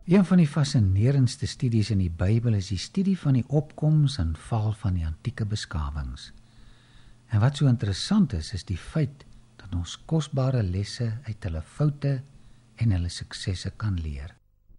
Een van die fascinerendste studies in die Bybel is die studie van die opkoms en val van die antieke beskawings. En wat so interessant is die feit dat ons kosbare lesse uit hulle foute en hulle suksesse kan leer.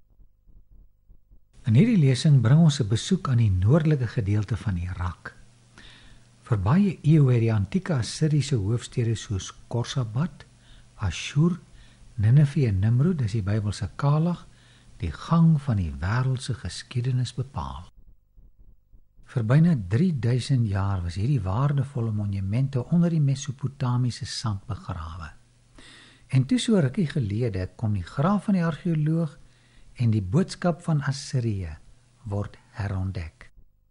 In hierdie lesing bring ons 'n besoek aan die noordelike gedeelte van Irak. Vir baie eeue het die antieke Assiriese hoofstede soos Khorsabad, Ashur, Nineve en Nimrud, dis die Bybelse Kalag, die gang van die wêreldse geskiedenis bepaal. Vir byna 3000 jaar was hierdie waardevolle monumente onder die Mesopotamiese sand begrawe. En toe so rukkie gelede kom die graaf van die argeoloog en die boodskap van Assirië word herontdek.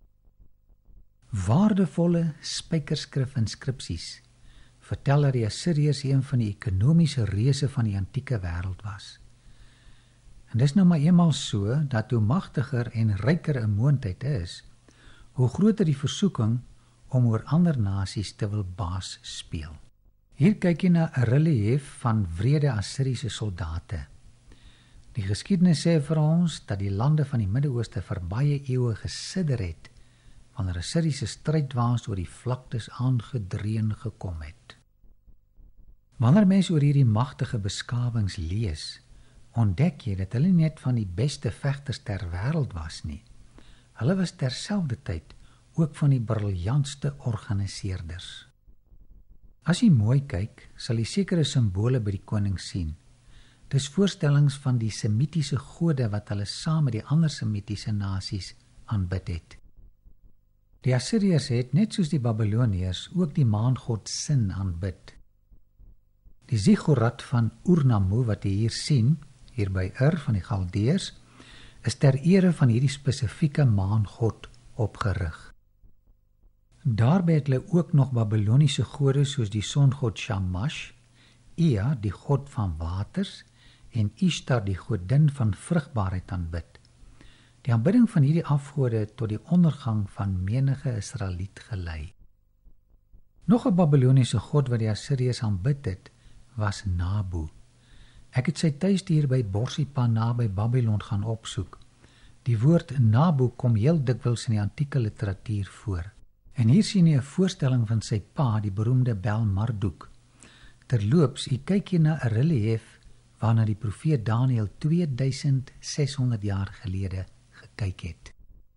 Waardevolle spykerskrif inskripsies vertel dat die Assiriërs een van die ekonomiese reuse van die antieke wêreld was. En dis nou maar eenmaal so, dat hoe magtiger en ryker 'n moondheid is, hoe groter die versoeking om oor ander nasies te wil baas speel. Hier kyk jy na 'n relief van wrede Assiriese soldate. Die geskiedenis sê vir ons dat die lande van die Midde-Ooste vir baie eeue gesidder het, wanneer Assiriese strydwaans oor die vlaktes aangedreun gekom het. Wanneer mens oor hierdie magtige beskawings lees, ontdek jy dat hulle net van die beste vegters ter wêreld was nie. Hulle was terselfdertyd ook van die briljantste organiseerders. As jy mooi kyk, sal jy sekere simbole by die koning sien. Dis voorstellings van die semitiese gode wat hulle saam met die ander semitiese nasies aanbid het. Die Assiriërs het, net soos die Babiloniërs, ook die maangod Sin aanbid. Die Ziggurat van Ur-Nammu wat jy hier sien, hier by Ur van die Galdeërs, is ter ere van hierdie spesifieke maangod opgerig. Daarby het hulle ook nog Babyloniese gode soos die songod Shamash, Ea, die god van waters, en Ishtar, die godin van vrugbaarheid aanbid. Die aanbidding van hierdie afgode het tot die ondergang van menige Israeliet gelei. Nog 'n Babyloniese god wat die Assiriërs aanbid het, was Nabu. Ek het sy tuiste hier by Borsippa naby Babylon gaan opsoek. Die woord Nabu kom heel dikwels in die antieke literatuur voor. En hier sien jy 'n voorstelling van sy pa, die beroemde Bel Marduk. Terloops, jy kyk hier na 'n relief waarna die profeet Daniël 2600 jaar gelede gekyk het.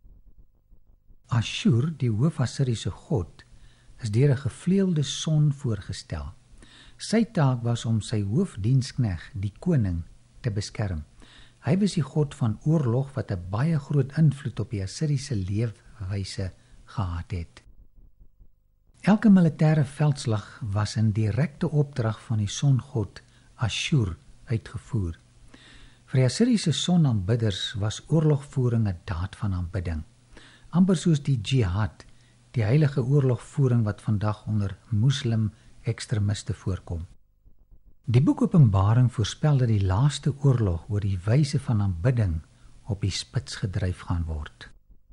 Ashur, die hoof-Assiriese god, is deur 'n gevleelde son voorgestel. Sy taak was om sy hoofdienskneg, die koning, te beskerm. Hy was die god van oorlog wat 'n baie groot invloed op die Assiriese leefwyse gehad het. Elke militêre veldslag was in direkte opdrag van die songod Ashur uitgevoer. Vir die Assiriese sonaanbidders was oorlogvoering 'n daad van aanbidding, amper soos die jihad, die heilige oorlogvoering wat vandag onder moslim ekstremiste voorkom. Die boek Openbaring voorspel dat die laaste oorlog oor die wyse van aanbidding op die spits gedryf gaan word.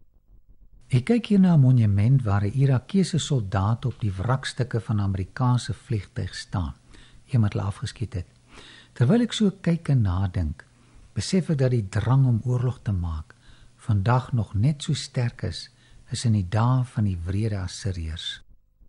Ek kyk hier na 'n monument waar 'n Irakese soldaat op die wrakstukke van 'n Amerikaanse vliegtuig staan, een wat hulle afgeskiet het. Terwyl ek so kyk en nadink, besef ek dat die drang om oorlog te maak vandag nog net so sterk is in die dae van die wrede Assiriërs.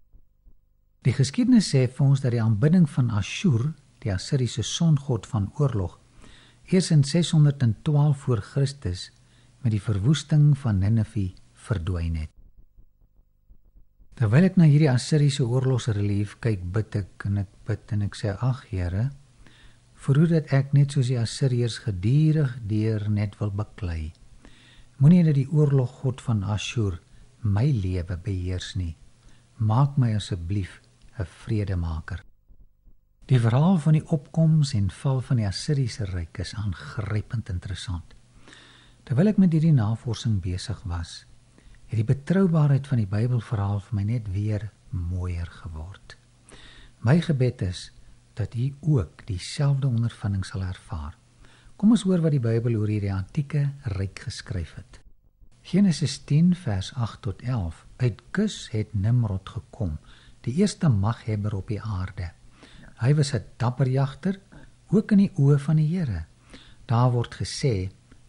Die geskiedenis sê vir ons dat die aanbidding van Ashur, die Assiriese songod van oorlog, eers in 612 voor Christus met die verwoesting van Nineve verdwyn het. Terwyl ek na hierdie Assiriese oorlogsrelief kyk, bid ek en ek sê, ag Here, verhoed dat ek net soos die Assiriërs gedurig deur net wil beklei. Moenie dat die oorloggod van Ashur my lewe beheers nie. Maak my asseblief 'n vredemaker. Die verhaal van die opkoms en val van die Assiriese ryk is aangrypend interessant. Terwyl ek met hierdie navorsing besig was, het die betroubaarheid van die Bybelverhaal vir my net weer mooier geword. My gebed is dat u ook dieselfde ondervinding sal ervaar. Kom ons hoor wat die Bybel oor hierdie antieke ryk geskryf het. Genesis 10 vers 8 tot 11. Uit Kus het Nimrod gekom, die eerste maghebber op die aarde. Hy was 'n dapper jagter, ook in die oë van die Here. Daar word gesê,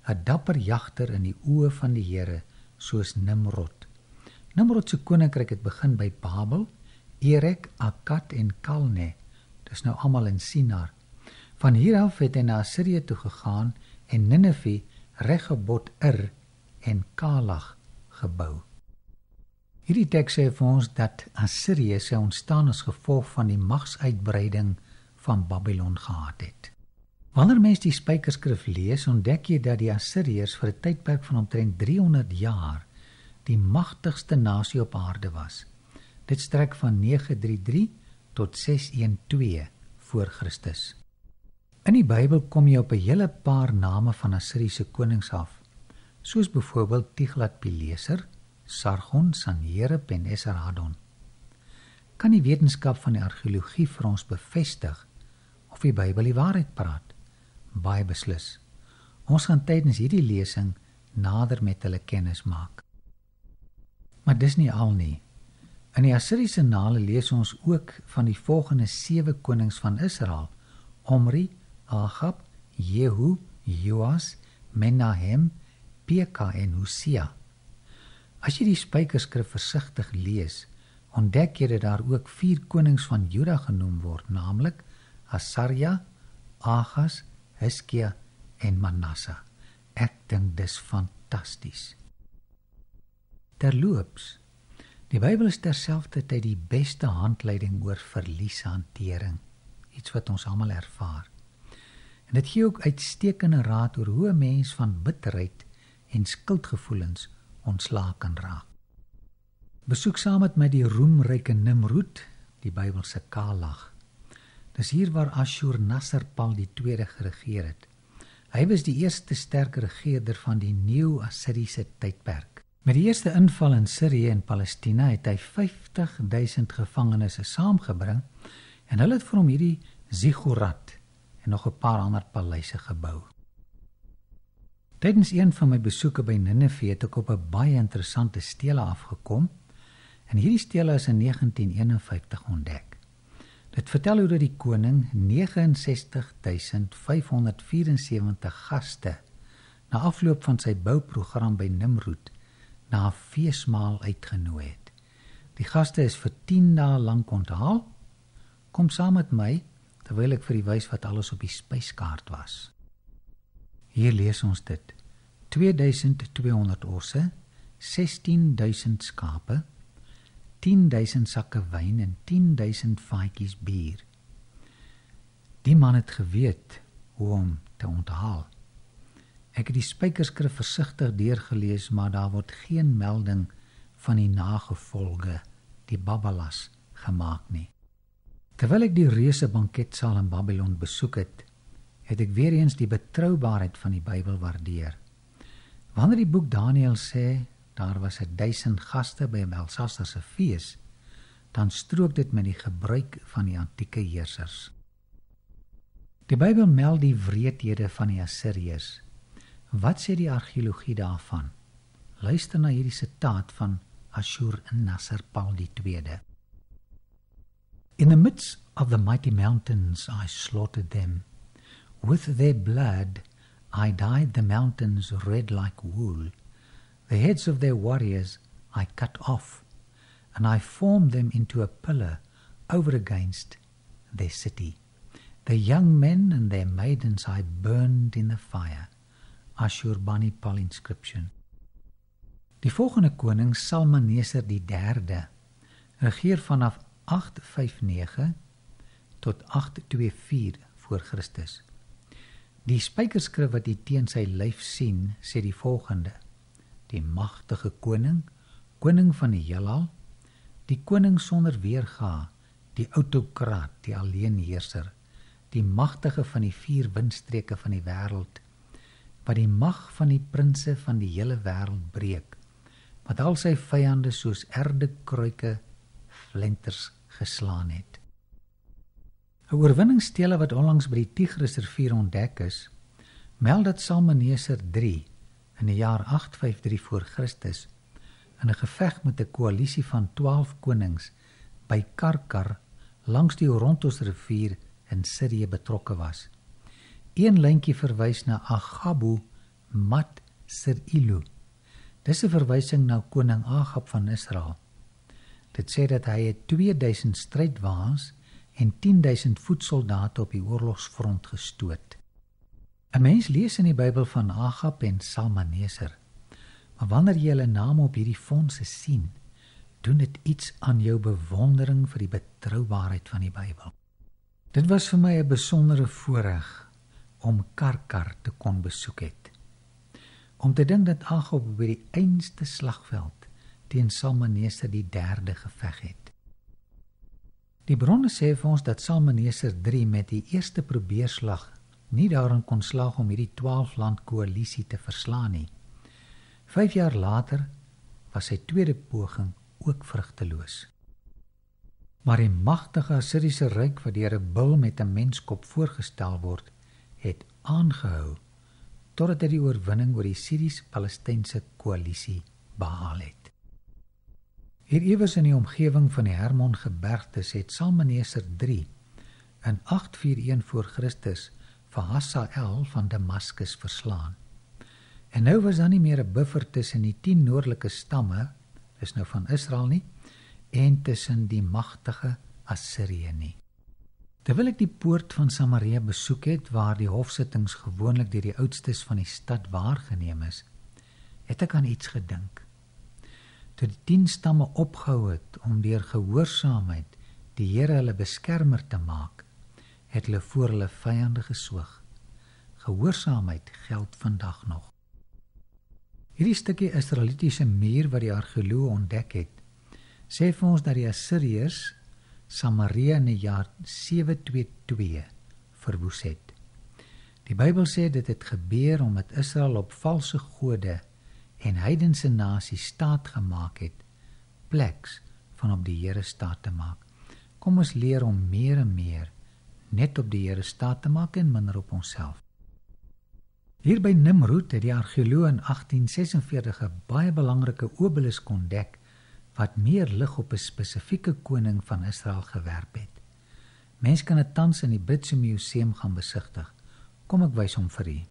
'n dapper jagter in die oë van die Here, soos Nimrod. Nimrod se koninkryk het begin by Babel, Erek, Akkad en Kalne. Dis nou almal in Sinar. Van hier af het hy na Assirië toe gegaan en Ninive, Rehoboth en Kalag gebou. Hierdie teks sê vir ons dat Assirië sou ontstaan as gevolg van die magsuitbreiding van Babylon gehad het. Wanneer mens die Spykerskrif lees, ontdek jy dat die Assiriërs vir 'n tydperk van omtrent 300 jaar die magtigste nasie op aarde was. Dit strek van 933 tot 612 voor Christus. In die Bybel kom jy op 'n hele paar name van Assiriese konings af, soos byvoorbeeld Tiglat-Pileser, Sargon, Sanherib en Esarhaddon. Kan die wetenskap van die argeologie vir ons bevestig of die Bybel die waarheid praat? Baie beslis. Ons gaan tydens hierdie lesing nader met hulle kennis maak. Maar dis nie al nie. In die Assiriese Annale lees ons ook van die volgende 7 konings van Israel: Omri, Ahab, Jehu, Joas, Menahem, Peka en Hosea. As jy die Spykerskrif versigtig lees, ontdek jy dat daar ook 4 konings van Juda genoem word, naamlik Asarja, Agas, Hiskia en Manasse. Ek dink dis fantasties. Terloops, die Bybel is terselfdertyd die beste handleiding oor verlieshantering, iets wat ons almal ervaar. En dit gee ook uitstekende raad oor hoe 'n mens van bitterheid en skuldgevoelens ontslae kan raak. Besoek saam met my die roemryke Nimrod, die Bybelse Kalag. Dis hier waar Ashur-Nasser-pal II geregeer het. Hy was die eerste sterk regeerder van die Neo-Assiriese tydperk. Met die eerste inval in Sirië en Palestina het hy 50.000 gevangenes saamgebring en hulle het vir hom hierdie Ziggurat en nog 'n paar ander paleise gebou. Tydens een van my besoeke by Ninive het ek op 'n baie interessante stele afgekom en hierdie stele is in 1951 ontdek. Dit vertel hoe dat die koning 69.574 gaste na afloop van sy bouprogram by Nimrod na 'n feesmaal uitgenooi het. Die gaste is vir 10 dae lank onthaal. Kom saam met my terwyl ek vir u wys wat alles op die spyskaart was. Hier lees ons dit: 2200 osse, 16.000 skape, 10.000 sakke wyn en 10.000 vaatjies bier. Die man het geweet hoe om te onthaal. Ek het die Spykerskrif versigtig deurgelees, maar daar word geen melding van die nagevolge, die Babbalas, gemaak nie. Terwyl ek die reuse banketsaal in Babylon besoek het, het ek weer eens die betroubaarheid van die Bybel waardeer. Wanneer die boek Daniël sê, daar was 1000 gaste by Belsasar se fees, dan strook dit met die gebruik van die antieke heersers. Die Bybel meld die wreedhede van die Assiriërs. Wat sê die argeologie daarvan? Luister na hierdie sitaat van Ashur-Nasser-pal II. In the midst of the mighty mountains I slaughtered them. With their blood I dyed the mountains red like wool. The heads of their warriors I cut off, and I formed them into a pillar over against their city. The young men and their maidens I burned in the fire. Ashurbanipal inscription. Die volgende koning, Salmaneser III, regeer vanaf 859 tot 824 voor Christus. Die Spykerskrif wat hy teen sy lyf sien, sê die volgende: die magtige koning, koning van die heelal, die koning sonder weerga, die autokraat, die alleenheerser, die magtige van die 4 windstreke van die wêreld, wat die mag van die prinse van die hele wêreld breek, wat al sy vyande soos erdekruike flenters geslaan het. 'n Oorwinningsstele wat onlangs by die Tigrisrivier ontdek is, meld dat Salmaneser III in die jaar 853 voor Christus in 'n geveg met 'n koalisie van 12 konings by Karkar langs die Orontosrivier in Sirië betrokke was. Een lyntjie verwys na Aghabu Mat Sirilu. Dis 'n verwysing na koning Agab van Israel. Dit sê dat hy het 2000 strydwaans en 10.000 voetsoldate op die oorlogsfront gestoot. 'n Mens lees in die Bybel van Agab en Salmaneser, maar wanneer jy hulle name op hierdie fondse sien, doen dit iets aan jou bewondering vir die betroubaarheid van die Bybel. Dit was vir my 'n besondere voorreg om Karkar te kon besoek het. Om te dink dat Agab op die einste slagveld teen Salmaneser die 3de geveg het. Die bronne sê vir ons dat Salmaneser 3 met die eerste probeerslag nie daarin kon slaag om hierdie 12-land koalisie te verslaan nie. 5 jaar later was sy tweede poging ook vrugteloos. Maar die magtige Assiriese ryk wat deur 'n bul met 'n menskop voorgestel word, het aangehou totdat hy die oorwinning oor die Syries-Palestynse koalisie behaal het. Hier iewers in die omgewing van die Hermon gebergtes het Salmaneser 3 in 841 voor Christus vir Hasael van Damaskus verslaan. En nou was daar nie meer 'n buffer tussen die 10 noordelike stamme, dis nou van Israel nie, en tussen die magtige Assirië nie. Terwyl ek die poort van Samaria besoek het, waar die hofsittings gewoonlik deur die oudstes van die stad waargeneem is, het ek aan iets gedink. Toe die 10 stamme opgehou het om deur gehoorsaamheid die Here hulle beskermer te maak, het hulle voor hulle vyande geswoeg. Gehoorsaamheid geld vandag nog. Hierdie stukkie Israelitiese muur wat die argeoloë ontdek het, sê vir ons dat die Assiriërs Samaria in die jaar 722 verwoes het. Die Bybel sê dit het gebeur omdat Israel op valse gode en heidense nasies staat gemaak het, pleks van op die Here staat te maak. Kom ons leer om meer en meer net op die Here staat te maak en minder op onsself. Hier by Nimrud het die argeoloog in 1846 'n baie belangrike obelisk ontdek wat meer lig op 'n spesifieke koning van Israel gewerp het. Mens kan dit tans in die Britse museum gaan besigtig. Kom ek wys hom vir u.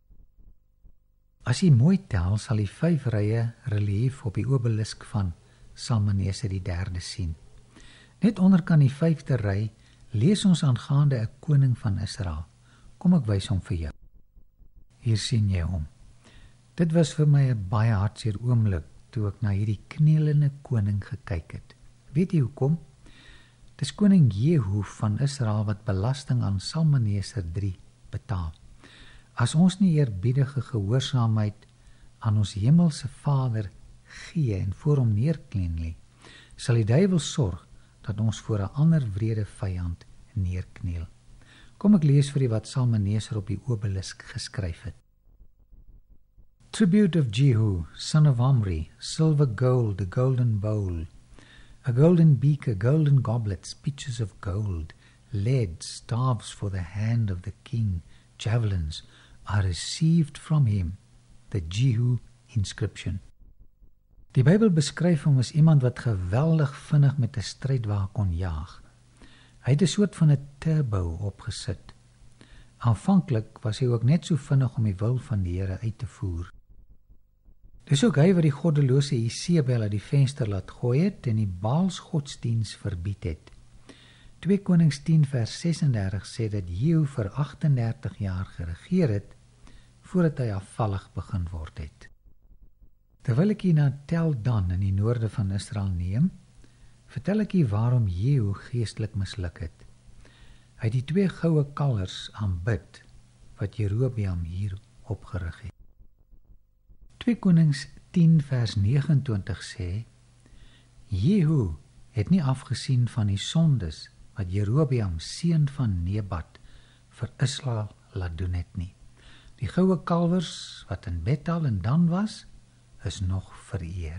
As jy mooi tel, sal jy 5 rye relief op die obelisk van Salmaneser die 3de sien. Net onderkant die 5de ry lees ons aangaande 'n koning van Israel. Kom ek wys hom vir jou. Hier sien jy hom. Dit was vir my 'n baie hartseer oomblik toe ek na hierdie knielende koning gekyk het. Weet jy hoekom? Dis koning Jehu van Israel wat belasting aan Salmaneser 3 betaal. As ons nie eerbiedige gehoorsaamheid aan ons hemelse Vader gee en voor hom neerkniel nie, sal die duiwel sorg dat ons voor 'n ander wrede vyand neerkniel. Kom ek lees vir u wat Salmaneser op die obelisk geskryf het. Tribute of Jehu, son of Omri, silver gold, a golden bowl, a golden beaker, golden goblets, pitchers of gold, lead, staves for the hand of the king, javelins, are received from him, the Jehu inscription. Die Bybel beskryf hom as iemand wat geweldig vinnig met 'n strydwa kon jaag. Hy het 'n soort van 'n turbo opgesit. Aanvanklik was hy ook net so vinnig om die wil van die Here uit te voer. Dis ook hy wat die goddelose Isebel uit die venster laat gooi het en die Baals godsdiens verbied het. 2 Konings 10 vers 36 sê dat Jehu vir 38 jaar geregeer het, voordat hy afvallig begin word het. Terwyl ek hier na Tel Dan in die noorde van Israel neem, vertel ek hier waarom Jehu geestelik misluk het. Hy het die 2 goue kalvers aanbid, wat Jerobeam hier opgerig het. 2 Konings 10 vers 29 sê, Jehu het nie afgesien van die sondes wat Jerobeam seun van Nebat vir Israel laat doen het nie. Die goue kalvers wat in Bethel en Dan was, is nog vereer.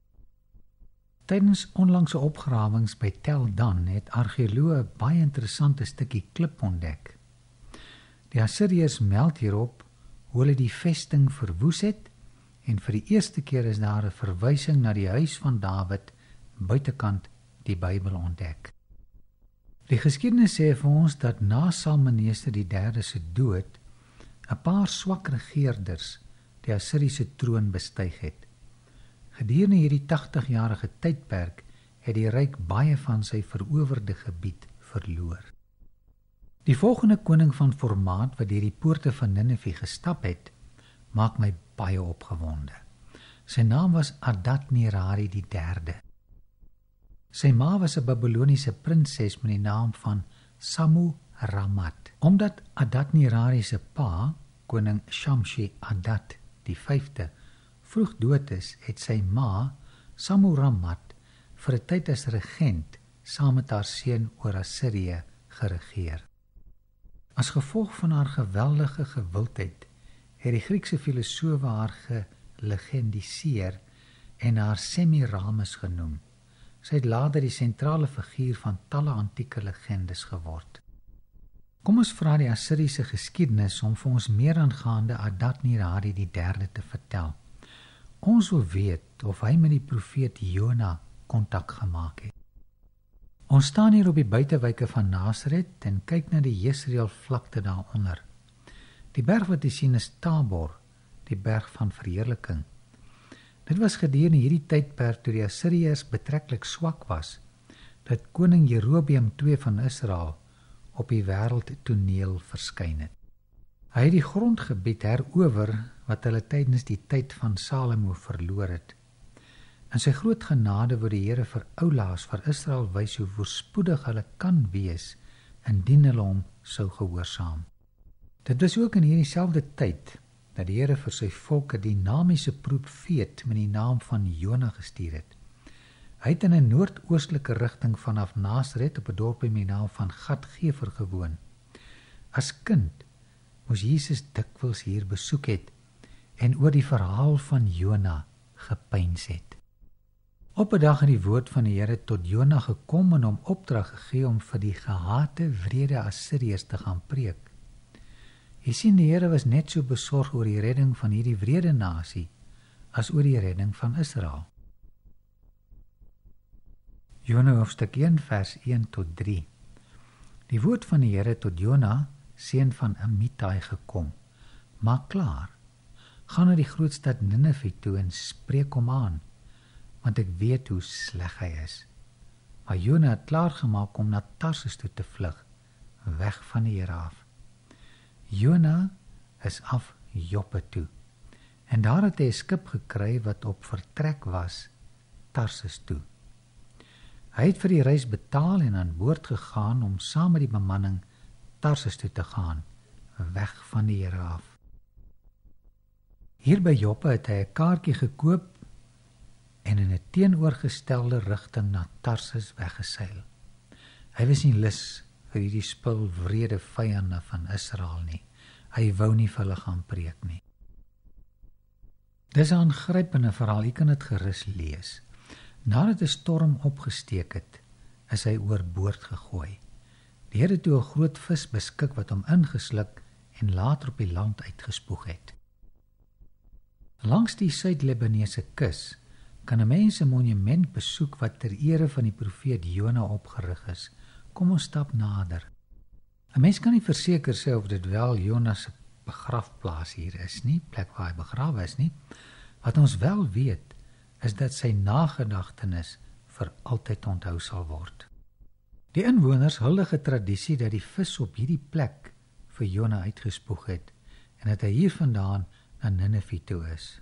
Tydens onlangse opgrawings by Tel Dan het argeoloë 'n baie interessante stukkie klip ontdek. Die Assiriërs meld hierop hoe hulle die vesting verwoes het en vir die eerste keer is daar 'n verwysing na die huis van Dawid buitekant die Bybel ontdek. Die geskiedenis sê vir ons dat na Salmaneser die 3de se dood 'n paar swak regerders die Assiriese troon bestyg het. Gedurende hierdie 80-jarige tydperk het die ryk baie van sy verowerde gebied verloor. Die volgende koning van formaat wat deur die poorte van Ninive gestap het, maak my baie opgewonde. Sy naam was Adad-nirari die derde. Sy ma was 'n Babyloniese prinses met die naam van Sammu-rammat. Omdat Adad-nirari se pa, koning Shamshi-Adad die 5de, vroeg dood is, het sy ma, Sammu-rammat, vir 'n tyd as regent saam met haar seun oor Assirië geregeer. As gevolg van haar geweldige gewildheid het die Griekse filosowe haar gelegendiseer en haar Semiramis genoem. Sy het later die sentrale figuur van talle antieke legendes geword. Kom ons vra die Assiriese geskiedenis om vir ons meer aangaande Adad-nirari die derde te vertel. Ons wil weet of hy met die profeet Jona kontak gemaak het. Ons staan hier op die buitewyke van Nasaret en kyk na die Jesreel vlakte daaronder. Die berg wat jy sien is Tabor, die berg van verheerliking. Dit was gedurende hierdie tydperk toe die Assiriërs betreklik swak was, dat koning Jerobeam II van Israel op die wêreldtoneel verskyn het. Hy het die grondgebied herower wat hulle tydens die tyd van Salomo verloor het. In sy groot genade word die Here vir oulaas vir Israel wys hoe voorspoedig hulle kan wees indien hulle hom sou gehoorsaam. Dit was ook in hierdie selfde tyd dat die Here vir sy volk 'n dinamiese profeet met die naam van Jona gestuur het. Hy het in 'n noordoostelike rigting vanaf Nasaret op 'n dorpie met die naam van Gat-Gefer gewoon. As kind moes Jesus dikwels hier besoek het en oor die verhaal van Jona gepyns het. Op 'n dag het die woord van die Here tot Jona gekom en hom opdrag gegee om vir die gehate wrede Assiriërs te gaan preek. Jy sien, die Here was net so besorg oor die redding van hierdie wrede nasie as oor die redding van Israel. Jona hoofstuk 1 vers 1 tot 3. Die woord van die Here tot Jona, seun van Amittai, gekom. Maak klaar, gaan na die grootstad Ninive toe en spreek hom aan, want ek weet hoe sleg hy is. Maar Jona het klaargemaak om na Tarsus toe te vlug, weg van die Here af. Jona is af Joppe toe, en daar het hy 'n skip gekry wat op vertrek was, Tarsus toe. Hy het vir die reis betaal en aan boord gegaan om saam met die bemanning Tarsus toe te gaan, weg van die Here af. Hier by Joppe het hy 'n kaartjie gekoop en in 'n teenoorgestelde rigting na Tarsus weggeseil. Hy was nie lus vir hierdie spul wrede vyande van Israel nie. Hy wou nie vir hulle gaan preek nie. Dis 'n aangrypende verhaal, jy kan dit gerus lees. Nadat 'n storm opgesteek het, is hy oorboord gegooi. Die Here het toe 'n groot vis beskik wat hom ingesluk en later op die land uitgespoeg het. Langs die Suid-Libanese kus kan 'n mens 'n monument besoek wat ter ere van die profeet Jona opgerig is. Kom ons stap nader. 'n Mens kan nie verseker sê of dit wel Jona se begrafplaas hier is nie, plek waar hy begrawe is nie. Wat ons wel weet, is dat sy nagedagtenis vir altyd onthou sal word. Die inwoners huldig 'n tradisie dat die vis op hierdie plek vir Jona uitgespoeg het en dat hy hiervandaan na Ninive toe is.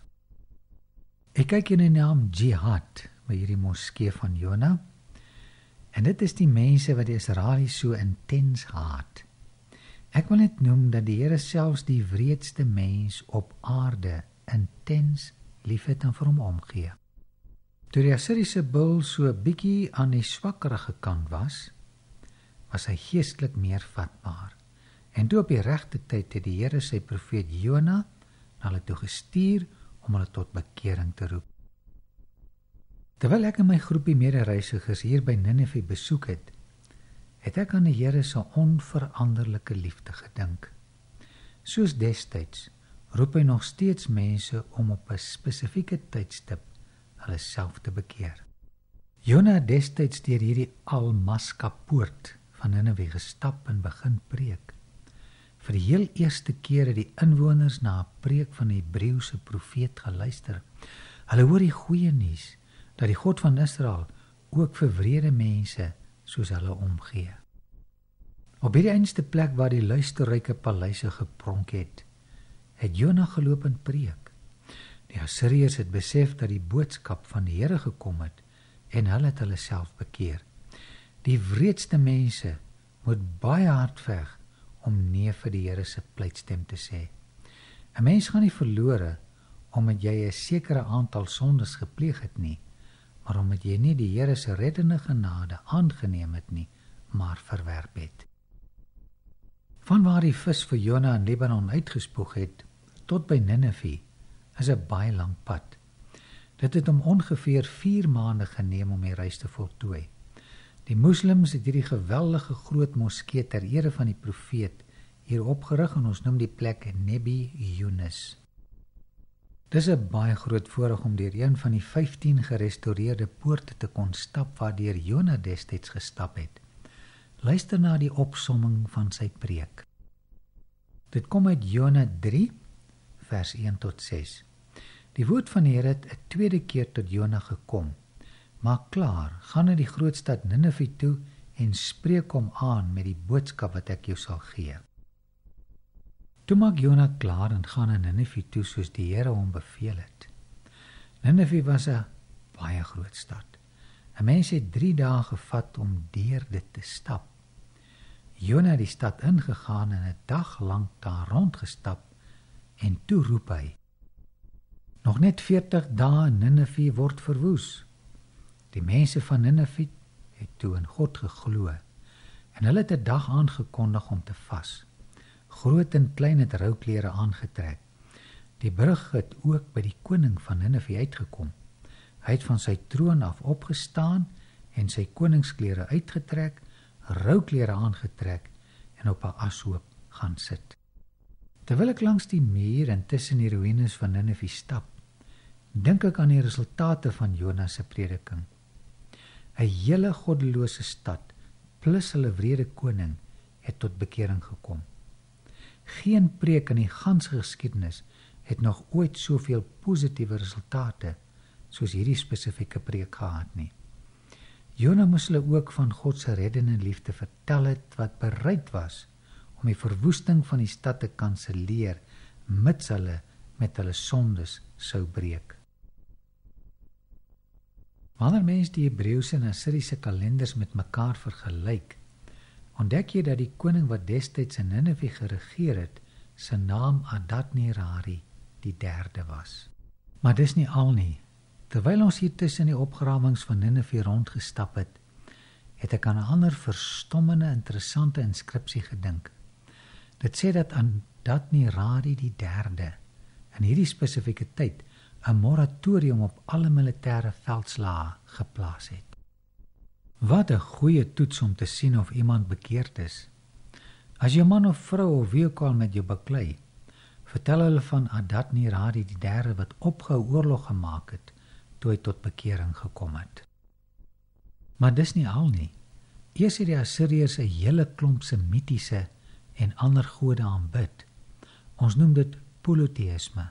Ek kyk in die naam Jihad by hierdie moskee van Jona, en dit is die mense wat die Israelies so intens haat. Ek wil net noem dat die Here selfs die wreedste mens op aarde intens liefhet en vir hom omgee. Toe die Assiriese bul so 'n bietjie aan die swakkerige kant was hy geestelik meer vatbaar. En toe op die regte tyd het die Here sy profeet Jona na hulle toe gestuur om hulle tot bekering te roep. Terwyl ek en my groepie medereisigers hier by Ninive besoek het, het ek aan die Here se onveranderlike liefde gedink. Soos destyds roep hy nog steeds mense om op 'n spesifieke tydstip hulle self te bekeer. Jona het destyds deur hierdie Almaska poort van Ninive gestap en begin preek. Vir die heel eerste keer het die inwoners na 'n preek van die Hebreëse profeet geluister. Hulle hoor die goeie nuus dat die God van Israel ook vir wrede mense soos hulle omgee. Op hierdie einste plek waar die luisterryke paleise gepronk het Jona geloop en preek. Die Assiriërs het besef dat die boodskap van die Here gekom het en hulle het hulle self bekeer. Die wreedste mense moet baie hard veg om nee vir die Here se pleitstem te sê. 'n Mens gaan nie verlore omdat jy 'n sekere aantal sondes gepleeg het nie, maar omdat jy nie die Here se reddende genade aangeneem het nie, maar verwerp het. Vanwaar die vis vir Jona in Libanon uitgespoeg het, tot by Ninive, is 'n baie lang pad. Dit het hom ongeveer 4 maande geneem om die reis te voltooi. Die moslems het hierdie geweldige groot moskee ter ere van die profeet hier opgerig en ons noem die plek Nebi Yunus. Dis 'n baie groot voorreg om deur een van die 15 gerestoreerde poorte te kon stap waardeur Jona destyds gestap het. Luister na die opsomming van sy preek. Dit kom uit Jona 3, vers 1 tot 6. Die woord van die Here het 'n tweede keer tot Jona gekom. Maak klaar, gaan na die groot stad Ninive toe en spreek hom aan met die boodskap wat ek jou sal gee. Toe maak Jona klaar en gaan na Ninive toe soos die Here hom beveel het. Ninive was 'n baie groot stad. 'n Mens het 3 dae gevat om deur dit te stap. Jona het die stad ingegaan en 'n dag lank daar rondgestap en toe roep hy: Nog net 40 dae en Ninive word verwoes. Die mense van Ninive het toe in God geglo en hulle het 'n dag aangekondig om te vas. Groot en klein het rouklere aangetrek. Die brug het ook by die koning van Ninive uitgekom. Hy het van sy troon af opgestaan en sy koningsklere uitgetrek, rouklere aangetrek en op 'n ashoop gaan sit. Terwyl ek langs die muur en tussen die ruïnes van Ninive stap, dink ek aan die resultate van Jona se prediking. 'n Hele goddelose stad plus hulle wrede koning het tot bekering gekom. Geen preek in die ganse geskiedenis het nog ooit soveel positiewe resultate soos hierdie spesifieke preek gehad nie. Jona moes hulle ook van God se reddende liefde vertel het wat bereid was om die verwoesting van die stad te kanselleer mits hulle met hulle sondes sou breek. Wanneer mens die Hebreëse en Assiriese kalenders met mekaar vergelyk, ontdek jy dat die koning wat destyds in Ninive geregeer het, sy naam Adad-nirari die 3de was. Maar dis nie al nie. Terwyl ons hier tussen die opgrawings van Ninive rondgestap het, het ek aan 'n ander verstommende interessante inskripsie gedink. Dit sê dat Adad-nirari die 3de in hierdie spesifieke tyd 'n moratorium op alle militêre veldslae geplaas het. Wat 'n goeie toets om te sien of iemand bekeerd is. As jou man of vrou of wie ook al met jou baklei, vertel hulle van Adad-nirari die 3de wat opgehou oorlog gemaak het toe hy tot bekering gekom het. Maar dis nie al nie. Eers het die Assiriërs 'n hele klomp semitiese en ander gode aanbid. Ons noem dit polytheïsme.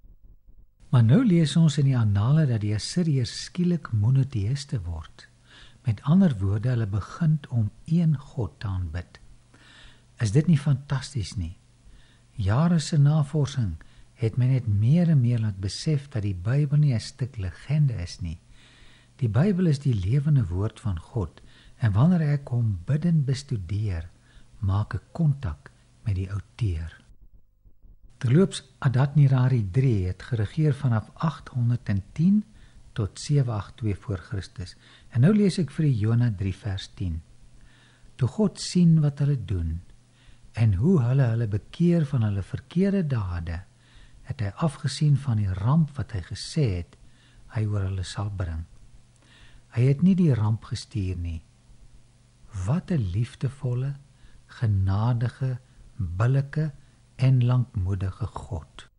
Maar nou lees ons in die annale dat die Assiriërs skielik monoteïste word. Met ander woorde, hulle begin om een God te aanbid. Is dit nie fantasties nie? Jare se navorsing het my net meer en meer laat besef dat die Bybel nie 'n stuk legende is nie. Die Bybel is die lewende woord van God en wanneer ek hom bidtend bestudeer, maak ek kontak met die outeur. Terloops, Adad-nirari 3 het geregeer vanaf 810 tot 782 voor Christus. En nou lees ek vir die Jona 3 vers 10. Toe God sien wat hulle doen en hoe hulle bekeer van hulle verkeerde dade, het hy afgesien van die ramp wat hy gesê het, hy oor hulle sal bring. Hy het nie die ramp gestuur nie. Wat 'n liefdevolle, genadige, billike en lankmoedige God.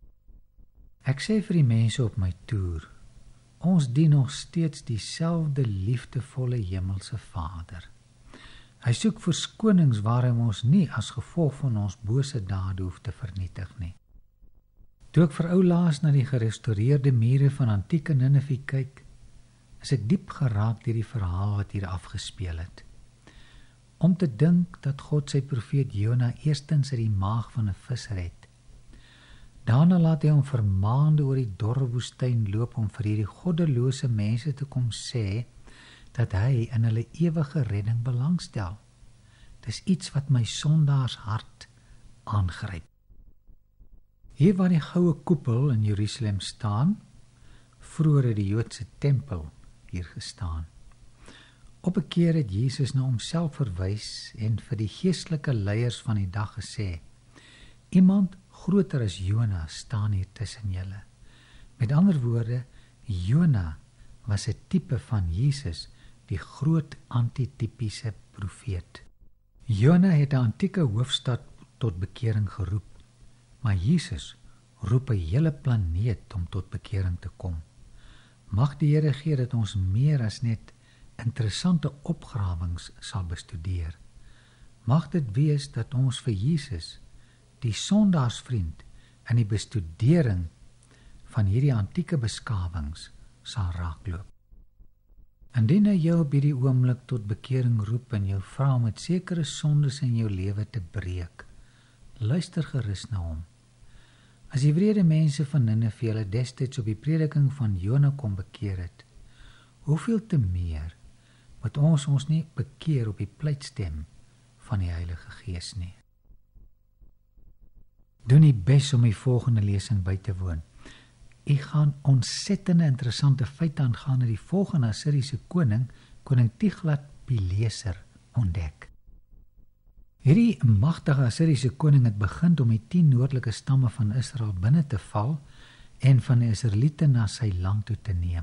Ek sê vir die mense op my toer, ons dien nog steeds dieselfde liefdevolle hemelse Vader. Hy soek verskonings waar hy ons nie as gevolg van ons bose dade hoef te vernietig nie. Toe ek vir ou laas na die gerestoreerde mure van antieke Ninive kyk, is ek diep geraak deur die verhaal wat hier afgespeel het. Om te dink dat God sy profeet Jona eerstens uit die maag van 'n vis red. Daarna laat hy hom vir maande oor die dorre woestyn loop om vir hierdie goddelose mense te kom sê dat hy in hulle ewige redding belangstel. Dis iets wat my sondaars hart aangryp. Hier waar die goue koepel in Jerusalem staan, vroeër het die Joodse tempel hier gestaan. Op 'n keer het Jesus na homself verwys en vir die geestelike leiers van die dag gesê: "Iemand groter as Jona staan hier tussen julle." Met ander woorde, Jona was 'n tipe van Jesus, die groot antitipiese profeet. Jona het 'n antieke hoofstad tot bekering geroep, maar Jesus roep 'n hele planeet om tot bekering te kom. Mag die Here gee dat ons meer as net interessante opgrawings sal bestudeer. Mag dit wees dat ons vir Jesus, die sondaarsvriend, in die bestudering van hierdie antieke beskawings sal raakloop. Indien hy jou op hierdie oomblik tot bekering roep en jou vra om met sekere sondes in jou lewe te breek, luister gerus na hom. As die wrede mense van Ninive hulle destyds op die prediking van Jona kom bekeer het, hoeveel te meer moet ons nie bekeer op die pleitstem van die Heilige Gees nie. Doen die bes om die volgende lesing by te woon. U gaan ontsettende interessante feite aangaande die volgende Assiriese koning Tiglat-Pileser, ontdek. Hierdie magtige Assiriese koning het begin om die 10 noordelike stamme van Israel binne te val en van die Israeliete na sy land toe te neem.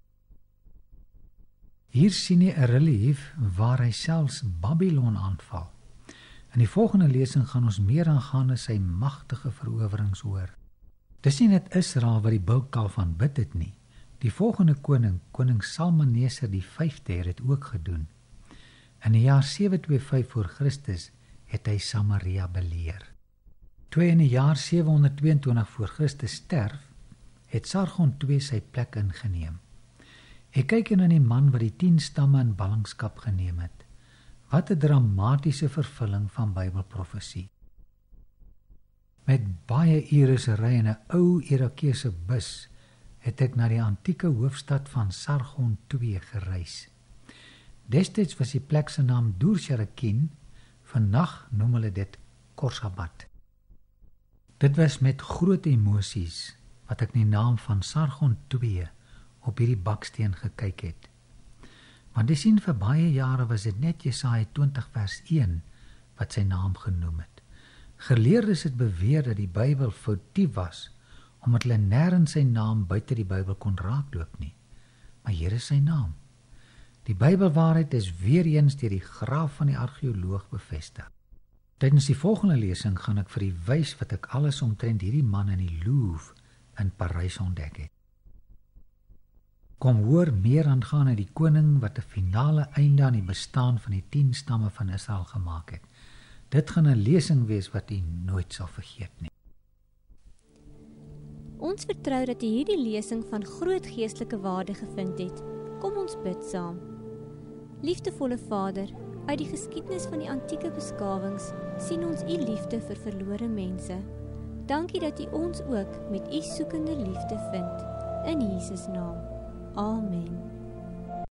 Hier sien jy 'n relief waar hy selfs Babylon aanval. In die volgende lesing gaan ons meer aangaande sy magtige verowerings hoor. Dis nie net Israel wat die bulkalf aanbid het nie. Die volgende koning Salmaneser die 5de het dit ook gedoen. In die jaar 725 voor Christus het hy Samaria beleer. Toe hy in die jaar 722 voor Christus sterf, het Sargon II sy plek ingeneem. Ek kyk na die man wat die 10 stamme in ballingskap geneem het. Wat 'n dramatiese vervulling van Bybelprofesie. Met baie ure en 'n ou Irakese bus het ek na die antieke hoofstad van Sargon II gereis. Destyds was die plek se naam Dur-Sharakin, vandag noem hulle dit Khorsabad. Dit was met groot emosies wat ek die naam van Sargon II op hierdie baksteen gekyk het. Want dis sien vir baie jare was dit net Jesaja 20 vers 1 wat sy naam genoem het. Geleerdes het beweer dat die Bybel foutief was, omdat hulle nêrens sy naam buite die Bybel kon raakloop nie. Maar hier is sy naam. Die Bybelwaarheid is weer eens deur die graaf van die argeoloog bevestig. Tydens die volgende lesing gaan ek vir u wys wat ek alles omtrent hierdie man in die Louvre in Parys ontdek het. Kom hoor meer aangaande die koning wat 'n finale einde aan die bestaan van die 10 stamme van Israel gemaak het. Dit gaan 'n lesing wees wat u nooit sal vergeet nie. Ons vertrou dat u hierdie lesing van groot geestelike waarde gevind het. Kom ons bid saam. Liefdevolle Vader, uit die geskiedenis van die antieke beskawings sien ons u liefde vir verlore mense. Dankie dat u ons ook met u soekende liefde vind. In Jesus naam. Amen.